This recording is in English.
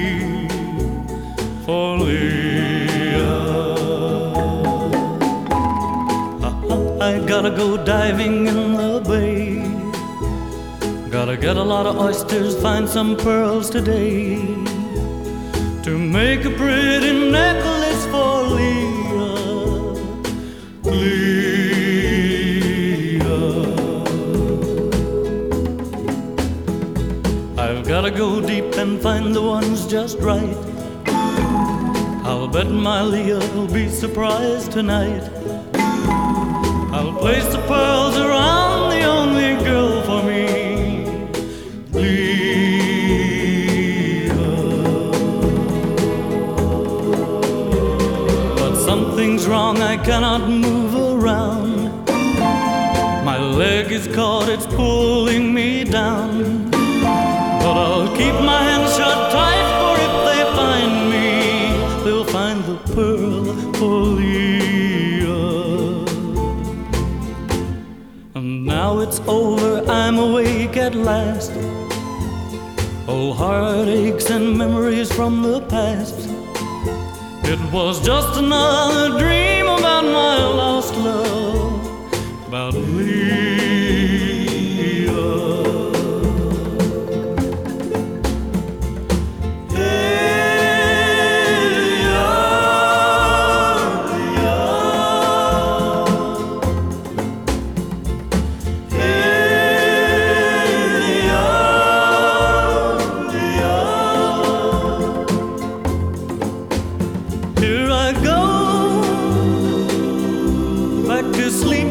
for Leah. I gotta go diving in the bay. Gotta get a lot of oysters, find some pearls today, to make a pretty necklace for Leah. Leah. I've gotta go deep and find the ones just right. I'll bet my Leah will be surprised tonight. I'll place the pearls around the only girl for me, Leah. But something's wrong, I cannot move around. My leg is caught, it's pulling me down. But I'll keep my hands shut tight, for if they find me, they'll find the pearl for Leah. And now it's over, I'm awake at last. Old heartaches and memories from the past. It was just another dream about my lost love, about Leah. Here I go, back to sleep.